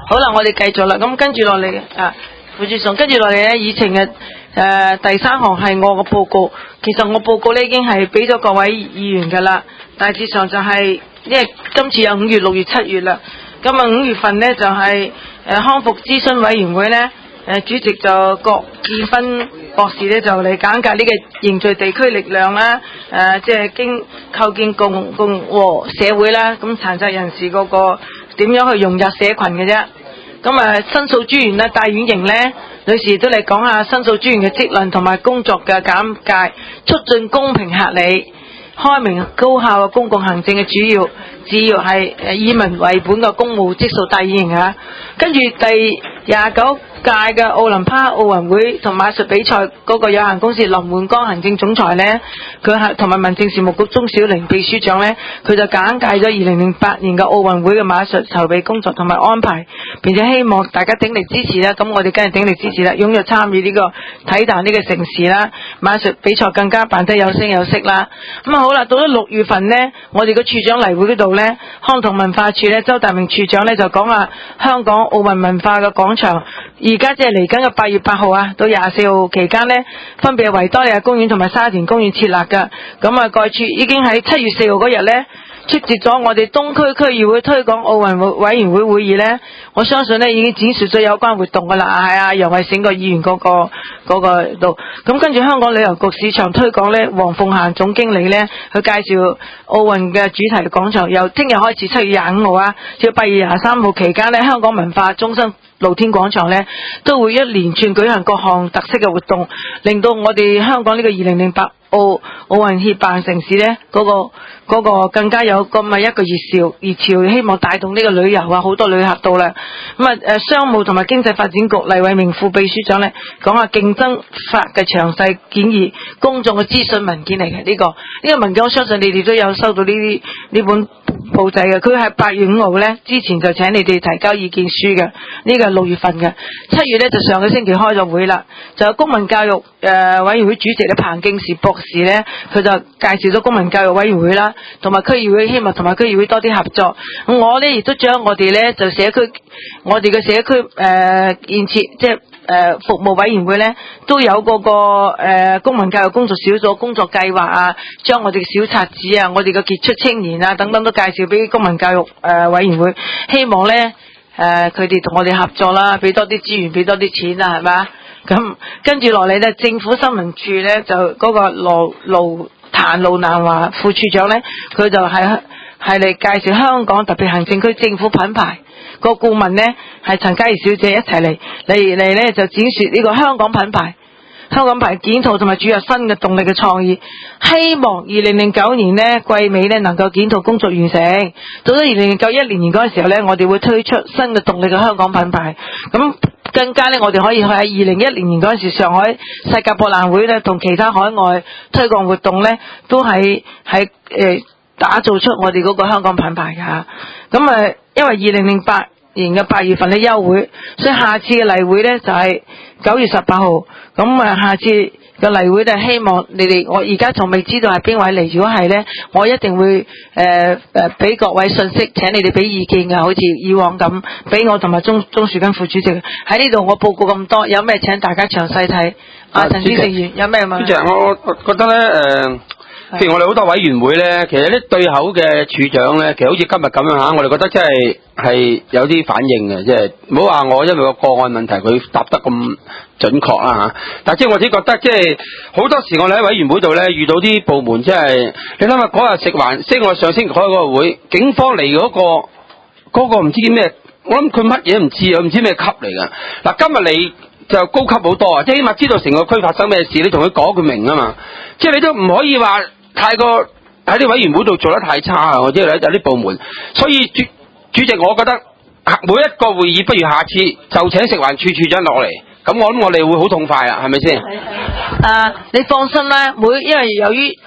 好啦，我哋繼續啦。咁跟住落嚟副主席，跟住落嚟咧，議程嘅第3項係我嘅報告。其實我報告咧已經係俾咗各位議員㗎啦。大致上就係因為今次有5月、6月、7月啦。咁啊5月份咧就係康復諮詢委員會咧，主席就郭建斌博士咧就嚟簡介呢個凝聚地區力量啦，即係經構建共和社會啦。咁殘疾人士嗰個點樣去融入社群嘅啫。咁申訴專員咧，戴婉瑩咧女士都嚟講下申訴專員嘅職能同埋工作嘅簡介，促進公平合理、開明高效嘅公共行政嘅主要係以民為本嘅公務職數。戴婉瑩啊，跟住第29屆嘅奧林匹克奧運會同馬術比賽嗰個有限公司林煥光行政總裁呢，佢係同埋民政事務局鍾小玲秘書長呢，佢就簡介咗2008年嘅奧運會嘅馬術籌備工作同埋安排，並且希望大家鼎力支持啦。咁我哋梗係鼎力支持啦，踴躍參與呢個體壇呢個盛事啦，馬術比賽更加辦得有聲有色啦。咁好啦，到咗6月份呢，我哋個處長嚟會嗰度呢，康同文化處呢，周大明處長呢就講下香港奧運文化嘅廣場。而家即係嚟緊嘅8月8號啊，到24號期間呢，分別係維多利亞公園同埋沙田公園設立㗎。咁啊，該處已經喺7月4號嗰日呢，出席咗我哋東區區議會推廣奧運委員會會議呢。我相信呢已經展示咗有關活動㗎啦。係啊，楊慧醒個議員嗰個度。咁跟住香港旅遊局市場推廣呢，黃鳳嫻總經理呢，去介紹奧運嘅主題廣場，由聽日開始7月25號啊，至8月23號期間呢，香港文化中心露天廣場呢都會一連串舉行各項特色嘅活動，令到我哋香港呢個2008奧運協辦城市呢嗰個更加有咁嘅一個熱潮，希望帶動呢個旅遊啊，好多旅客到啦。咁商務同埋經濟發展局黎偉明副秘書長呢講下競爭法嘅詳細建議，公眾嘅諮詢文件嚟嘅呢個文件，我相信你哋都有收到呢本報仔嘅。佢係8月5號呢之前就請你哋提交意見書嘅，呢個係6月份嘅。7月呢就上個星期開咗會啦，就有公民教育委員會主席咧彭敬時博士呢，佢就介紹咗公民教育委員會啦，同埋區議會，希望同埋區議會多啲合作。我呢亦都將我哋呢就我哋嘅社區建設即係服務委員會呢，都有嗰個公民教育工作小組工作計劃啊，將我哋嘅小冊子啊，我哋嘅傑出青年啊等等都介紹俾公民教育委員會，希望呢佢哋同我哋合作啦，俾多啲資源，俾多啲錢啊，係嘛？咁跟住落嚟呢，政府新聞處呢，就嗰個盧南華副處長呢，佢就係嚟介紹香港特別行政區政府品牌。個顧問呢係陳嘉怡小姐一齊嚟呢就展示呢個香港品牌檢討同埋注入新嘅動力嘅創意，希望2009年呢季尾呢能夠檢討工作完成，到咗2091年嗰個時候呢，我哋會推出新嘅動力嘅香港品牌。咁更加呢，我哋可以去喺2010年嗰陣時上海世界博覽會呢同其他海外推廣活動呢都係打造出我哋嗰個香港品牌㗎。咁因為2008年嘅8月份呢休會，所以下次嘅例會呢就係9月18號。咁下次嘅例會呢，希望你哋，我而家仲未知道係邊位嚟，如果係呢，我一定會俾各位信息，請你哋俾意見㗎，好似以往咁，俾我同埋鍾樹根副主席喺呢度。我報告咁多，有咩請大家詳細睇。陳志成員有咩問題？ 主席，我覺得呢譬如我哋好多委員會咧，其實啲對口嘅處長咧，其實好似今日咁樣嚇，我哋覺得真係有啲反應嘅，即係唔好話我因為個案問題佢答得咁準確啦嚇。但係即係我自己覺得，即係好多時我哋喺委員會度咧遇到啲部門，即係你諗下嗰日食環，即係我上星期開嗰個會，警方嚟嗰個唔知啲咩，我諗佢乜嘢唔知啊，唔知咩級嚟㗎。嗱，今日你就高級好多啊，即係起碼知道成個區發生咩事，你同佢講佢明啊嘛。即係你都唔可以話太過喺啲委員會度做得太差啊！我知道有啲部門，所以主席，我覺得每一個會議不如下次就請食環署署長落嚟，咁我諗我哋會好痛快啊，係咪先？ 你放心啦，因為由於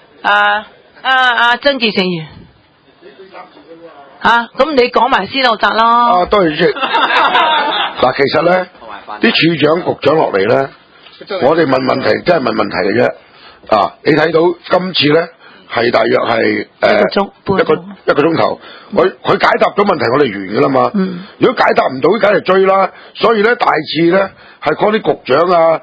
曾健成員咁你講埋先我答啦。 多謝主席。嗱，其實咧啲處長局長落嚟咧，我哋問問題真係問問題嘅啫。你睇到今次咧係大約係一個鐘頭。佢解答咗問題，我哋完㗎啦嘛。如果解答唔到，梗係追啦。所以咧，大致咧係 call 啲局長啊，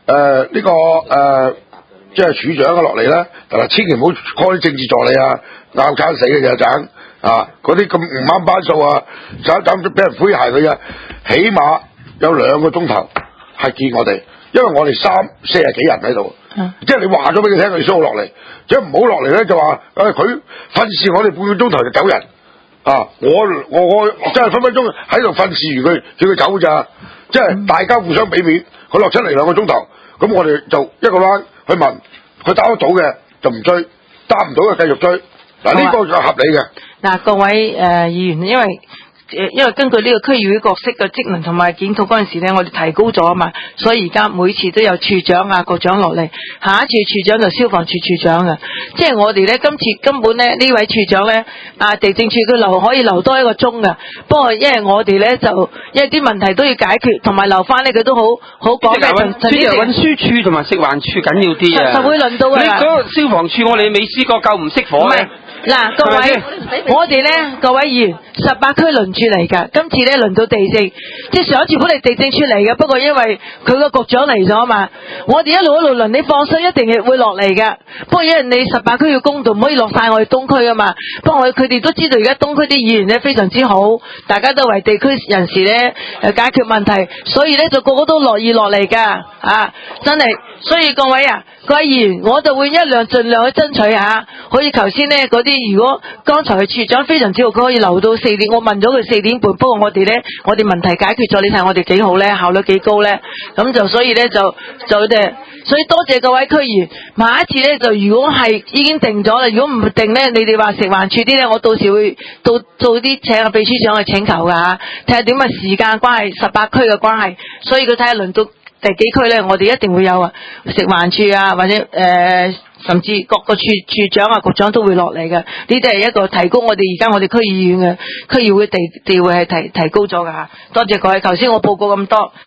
即係處長啊落嚟咧，但係千祈唔好 call 啲政治助理啊，拗交死嘅就盞啊！嗰啲咁唔啱班數啊，就俾人詼諧佢啊！起碼有2個鐘頭係見我哋，因為我哋40幾人喺度，即係你話咗俾佢聽，佢需要落嚟，即係唔好落嚟咧就話佢訓示我哋半個鐘頭就走人啊！我真係分分鐘喺度訓示完佢，叫佢走咋，即係大家互相俾面，佢落出嚟2個鐘頭，咁我哋就一個 round 去問，佢打得到嘅就唔追，打唔到嘅繼續追。嗱，呢個就合理嘅。 嗱，各位議員，因為根據呢個區議會角色嘅職能同埋檢討嗰陣時咧，我哋提高咗啊嘛，所以而家每次都有處長啊、局長落嚟，下一次處長就消防處處長嘅，即係我哋咧今次根本咧呢位處長咧地政處佢可以留多1個鐘㗎，不過因為我哋咧就因為啲問題都要解決，同埋留翻咧佢都好講嘅。 即係運輸處同埋食環處緊要啲啊！ 就會輪到㗎啦。 你嗰個消防處我哋未試過救唔熄火嘅。 嗱，各位，我哋咧，各位議員，18區輪住嚟㗎。今次咧輪到地政，即係上一次本嚟地政處嚟嘅，不過因為佢個局長嚟咗嘛，我哋一路輪，你放心，一定係會落嚟㗎。不過因為你18區要公道，唔可以落晒我哋東區㗎嘛。不過佢哋都知道而家東區啲議員咧非常之好，大家都為地區人士咧解決問題，所以咧就個個都樂意落嚟㗎。真係，所以各位議員，我就會盡量去爭取下，好似頭先咧嗰啲。如果剛才嘅處長非常之好，佢可以留到4點，我問咗佢4點半。不過我哋問題解決咗，你睇我哋幾好咧，效率幾高咧，咁就所以咧所以多謝各位區議員。下一次咧就如果係已經定咗啦，如果唔定咧，你哋話食環署啲咧，我到時會做啲請秘書長去請求㗎嚇，睇下點嘅時間關係，18區嘅關係，所以佢睇下輪到第幾區咧，我哋一定會有食環署啊，或者甚至各個處長啊、局長都會落嚟嘅，呢啲係一個提高我哋而家我哋區議員嘅區議會地位係提高咗㗎嚇。多謝各位，頭先我報告咁多。